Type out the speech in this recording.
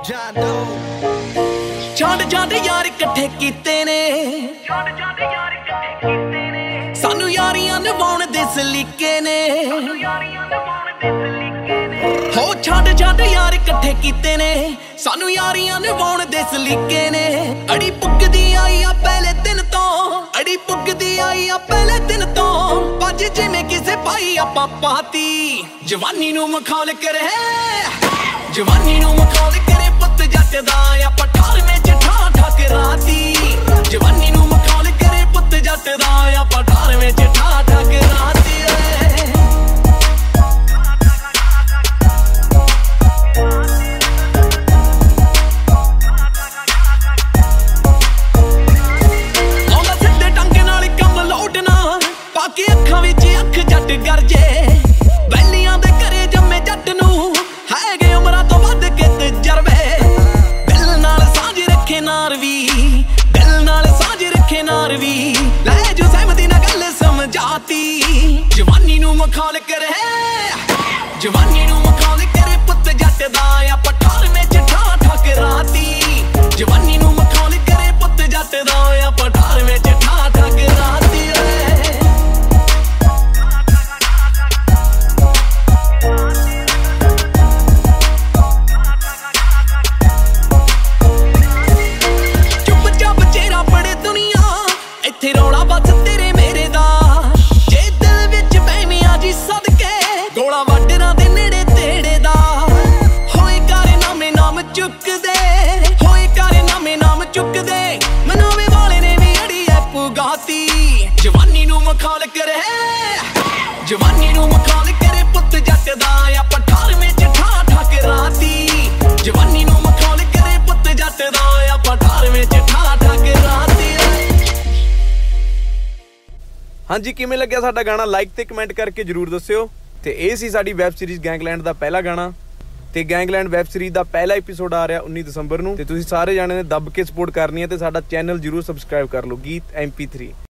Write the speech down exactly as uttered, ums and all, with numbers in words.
ਛੱਡ ਛੱਡ ਯਾਰ ਇਕੱਠੇ ਕੀਤੇ ਨੇ, ਛੱਡ ਛੱਡ ਯਾਰ ਇਕੱਠੇ ਕੀਤੇ ਨੇ, ਸਾਨੂੰ ਯਾਰੀਆਂ ਨਿਭਾਉਣ ਦੇ ਸਲੀਕੇ ਨੇ, ਸਾਨੂੰ ਯਾਰੀਆਂ ਨਿਭਾਉਣ ਦੇ ਸਲੀਕੇ ਨੇ। ਹੋ ਛੱਡ ਛੱਡ ਯਾਰ ਇਕੱਠੇ ਕੀਤੇ ਨੇ, ਸਾਨੂੰ ਯਾਰੀਆਂ ਨਿਭਾਉਣ ਦੇ ਸਲੀਕੇ ਨੇ। ਅੜੀ ਪੁੱਗਦੀ ਆਈ ਆ ਪਹਿਲੇ ਦਿਨ ਤੋਂ, ਅੜੀ ਪੁੱਗਦੀ ਆਈ ਆ ਪਹਿਲੇ ਦਿਨ ਤੋਂ। ਭੱਜ ਜਿਵੇਂ ਕਿਸੇ ਪਾਈ ਆਪਾਂ ਪਾਤੀ, ਜਵਾਨੀ ਨੂੰ ਮਖੌਲ ਕਰੇ, ਜਵਾਨੀ ਨੂੰ ਮਖੌਲ ਕਰੇ ਪੁੱਤ ਜੱਟ ਦਾ ਆ ਪਠਾਰ ਵਿੱਚ ਠਾ ਠਾ ਕੇ ਰਾਤੀ। ਜਵਾਨੀ ਨੂੰ ਮਖੌਲ ਕਰੇ ਪੁੱਤ ਜੱਟ ਦਾ ਆ ਪਠਾਰ ਵਿੱਚ ਠਾ ਠਾ ਕੇ ਰਾਤੀ। ਆਉਂਦਾ ਸਿੱਧੇ ਟੰਗੇ ਨਾਲ ਕੰਮ ਲੋਟਣਾ, ਪਾ ਕੇ ਅੱਖਾਂ ਵਿੱਚ ਅੱਖ ਜੱਟ ਗਰਜੇ। ਵੈਲੀਆਂ ਦੇ ਘਰੇ ਜੰਮੇ ਜੱਟ ਨੂੰ ਹੈਗੇ ਉਮਰਾਂ ਤੋਂ ਵੱਧ ਕੇ ਤਜਰਬੇ। ਦਿਲ ਨਾਲ ਸਾਂਝ ਰੱਖੇ ਨਾਰ ਵੀ, ਦਿਲ ਨਾਲ ਸਾਂਝ ਰੱਖੇ ਨਾਰ ਵੀ, ਲੈ ਜੋ ਸਹਿਮਤੀ ਨਾਲ ਗੱਲ ਸਮਝਾਤੀ। ਜਵਾਨੀ ਨੂੰ ਮਖੌਲ ਕਰੇ, ਜਵਾਨੀ ਨੂੰ ਮਖੌਲ ਕਰੇ ਪੁੱਤ ਜੱਟ ਦਾ ਆ ਪਠਾਰ ਵਿੱਚ ਠਾ ਠਾ ਕੇ ਰਾਤੀ। ਜਵਾਨੀ ਨੂੰ ਮਖੌਲ ਕਰੇ ਪੁੱਤ ਜੱਟ ਦਾ ਆ ਪਠਾਰ ਵਿੱਚ ਠਾ ਠਾ ਕੇ ਰਾਤੀ। ਇੱਥੇ ਰੌਲਾ ਬਸ ਤੇਰੇ ਮੇਰੇ ਦਾ, ਜੇ ਦਿਲ ਵਿੱਚ ਬਹਿਮੀਆਂ ਜੀ ਸਦਕੇ ਗੋਲਾ ਵਾਡਰਾਂ ਦੇ ਨੇੜੇ ਤੇੜੇ ਦਾ। ਹੋਏ ਕਾਰਨਾਮੇ ਨਾਮ ਚੁੱਕਦੇ, ਹੋਏ ਕਾਰਨਾਮੇ ਨਾਮ ਚੁੱਕਦੇ, ਮਨਾਵੇ ਵਾਲੇ ਨੇ ਵੀ ਅੜੀ ਐ ਪੁਗਾਤੀ। ਜਵਾਨੀ ਨੂੰ ਮਖੌਲ ਕਰੇ, ਜਵਾਨੀ ਨੂੰ ਮਖੌਲ ਕਰੇ ਪੁੱਤ ਜੱਟ ਦਾ ਆ ਪਠਾਰ ਵਿੱਚ ਠਾ ਠਾ ਕੇ ਰਾਤੀ। ਜਵਾਨੀ ਨੂੰ ਮਖੌਲ ਕਰੇ ਪੁੱਤ ਜੱਟ ਦਾ ਆ ਪਠਾਰ ਵਿੱਚ ਠਾ ਠਾ ਕੇ ਰਾਤੀ। ਹਾਂਜੀ, ਕਿਵੇਂ ਲੱਗਿਆ ਸਾਡਾ ਗਾਣਾ? ਲਾਈਕ ਤੇ ਕਮੈਂਟ ਕਰਕੇ ਜਰੂਰ ਦੱਸਿਓ। ਤੇ ਇਹ ਸੀ ਸਾਡੀ ਵੈਬ ਸੀਰੀਜ਼ ਗੈਂਗਲੈਂਡ ਦਾ ਪਹਿਲਾ ਗਾਣਾ, ਤੇ ਗੈਂਗਲੈਂਡ ਵੈਬ ਸੀਰੀਜ਼ ਦਾ ਪਹਿਲਾ ਐਪੀਸੋਡ ਆ ਰਿਹਾ ਉੱਨੀ ਦਸੰਬਰ ਨੂੰ। ਤੇ ਤੁਸੀਂ ਸਾਰੇ ਜਾਣੇ ਨੇ ਦੱਬ ਕੇ ਸਪੋਰਟ ਕਰਨੀ ਹੈ ਤੇ ਸਾਡਾ ਚੈਨਲ ਜਰੂਰ ਸਬਸਕ੍ਰਾਈਬ ਕਰ ਲਓ, ਗੀਤ ਐਮ ਪੀ ਥ੍ਰੀ।